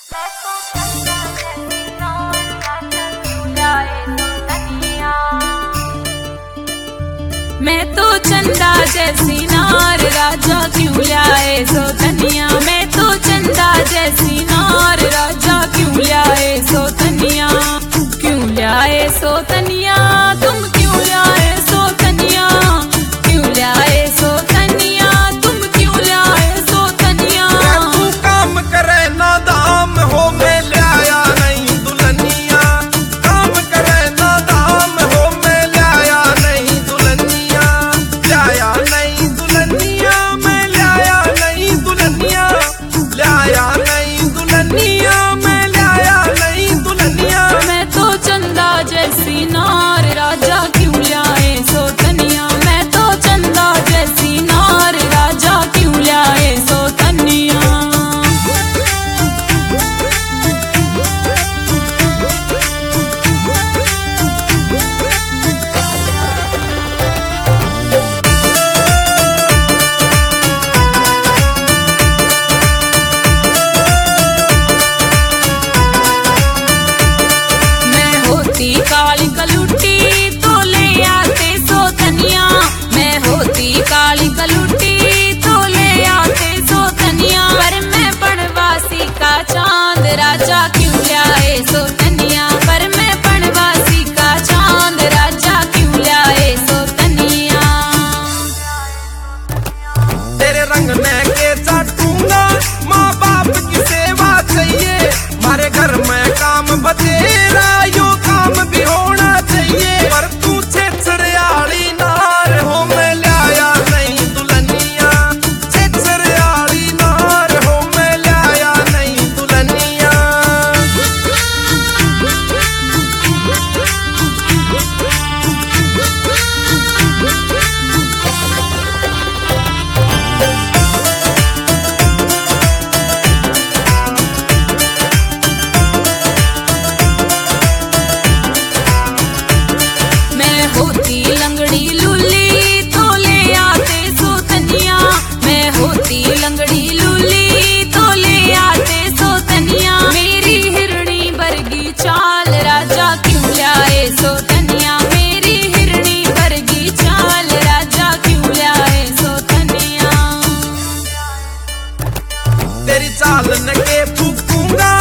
मैं तो चंदा जैसी नार राजा क्यों लाए सो धनिया। मैं तो चंदा जैसी नार राजा क्यों लाए सो धनिया। क्यों लाए सो धनिया तुम क्यों लाए सो धनिया। क्यों लाए सो धनिया तुम क्यों लाए सो धनिया। तू काम करे ना दाम हो मैं लाया नहीं दुल्हनिया। काम करे ना दाम हो मैं लाया नहीं दुल्हनिया। लाया नहीं दुल्हनिया मैं लाया नहीं दुल्हनिया। लाया नहीं दुल्हनिया मैं लाया नहीं दुल्हनिया। मैं तो चंदा जैसी नार राजा क्यों लाए सो धनिया। मैं तो चंदा जैसी नार राजा क्यों लाए सो धनिया। काली कलुटी तो ले आते सो धनिया। मैं होती काली कलुटी तो ले आते सो धनिया। पर मैं पड़वासी का चांद राजा क्यों लाए सो धनिया। पर मैं पड़वासी का चांद राजा क्यों लाए सो धनिया। तेरे रंग में के चाटूंगा माँ बाप की सेवा चाहिए। मारे घर में काम बतेरा यो काम भी होना चाहिए। पर तू छेछड़ियाली नार हो मैं लाया नहीं दुल्हनिया। छेछड़ियाली नार हो मैं लाया नहीं दुल्हनिया। मैं होती लंगड़ी लूली तो ले आते सो धनिया। मैं होती लंगड़ी लूली तो ले आते सो धनिया। मेरी हिरणी वर्गी चाल राजा क्यों लाए सो धनिया। मेरी हिरणी वर्गी चाल राजा क्यों लाए सो धनिया। तेरी चाल न के फूकूंगा